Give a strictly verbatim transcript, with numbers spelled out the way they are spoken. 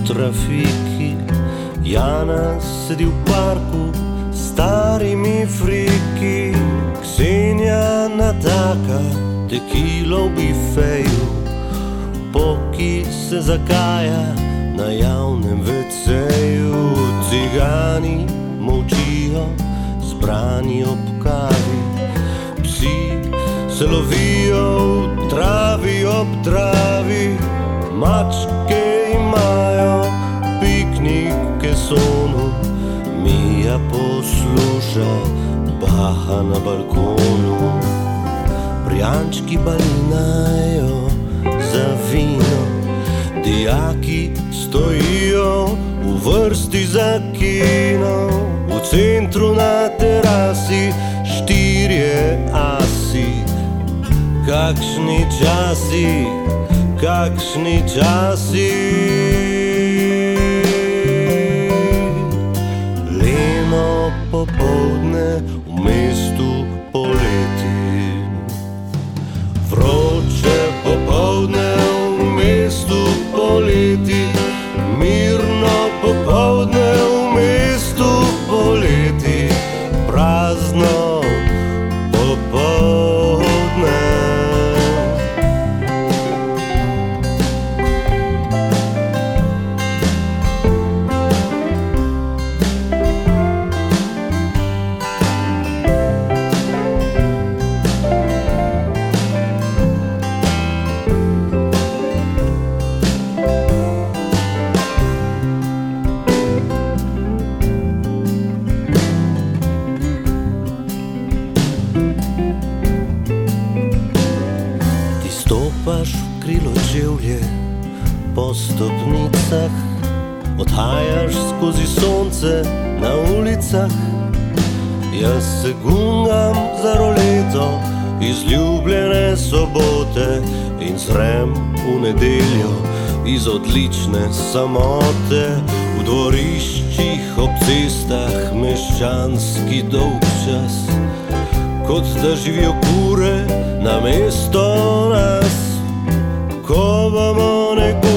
trafiki. Jana sedi v parku s starimi friki. Ksenija nataka tekilo v bifeju. Poki se zagaja na javnem veceju. Cigani molčijo zbrani ob kavi. Psi se lovijo v travi ob travi. Mačke imajo piknik v kesonu. Mija posluša Baha na balkonu. Prijančki balinajo za vino. Dijaki stojijo v vrsti za kino. V centru na terasi štirje asi. Kakšni časi, kakšni časi. Leno popoldne v mestu poleti. Vroče popoldne v mestu poleti. Mirno popoldne v mestu poleti. Prazno popoldne. Stopaš v krilo čevlje po stopnicah. Odhajaš skozi sonce na ulicah. Jaz se gungam za roleto iz ljubljene sobote in zrem v nedeljo iz odlične samote. V dvoriščih ob cestah meščanski dolgčas, kot da živijo kure namesto nas. Ko bomo nekaj